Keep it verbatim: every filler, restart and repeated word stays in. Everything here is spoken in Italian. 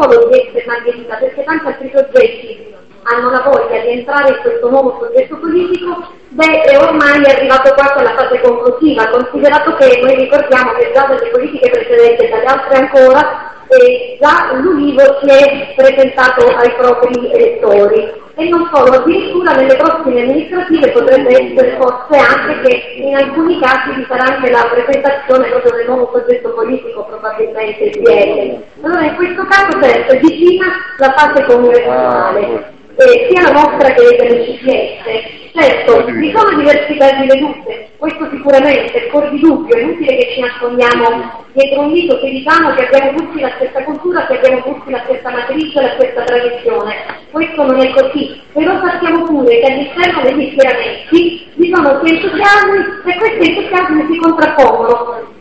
solo di essere Margherita, perché tanti altri soggetti hanno la voglia di entrare in questo nuovo soggetto politico, beh, è ormai arrivato quasi alla fase conclusiva, considerato che noi ricordiamo che già dalle politiche precedenti e dalle altre ancora, e già l'Ulivo si è presentato ai propri elettori e non solo, addirittura nelle prossime amministrative potrebbe essere forse anche che in alcuni casi vi sarà anche la presentazione proprio del nuovo soggetto politico, probabilmente il P L. Allora in questo caso certo è vicina la fase congressuale. Eh, sia la nostra che del C P S. Certo, vi sono diversità di vedute, questo sicuramente, è fuori di dubbio, è inutile che ci nascondiamo dietro un dito che diciamo che abbiamo tutti la stessa cultura, che abbiamo tutti la stessa matrice, la stessa tradizione. Questo non è così, però sappiamo pure che all'interno degli schieramenti vi sono sia entusiasmi e questi entusiasmi si contrappongono.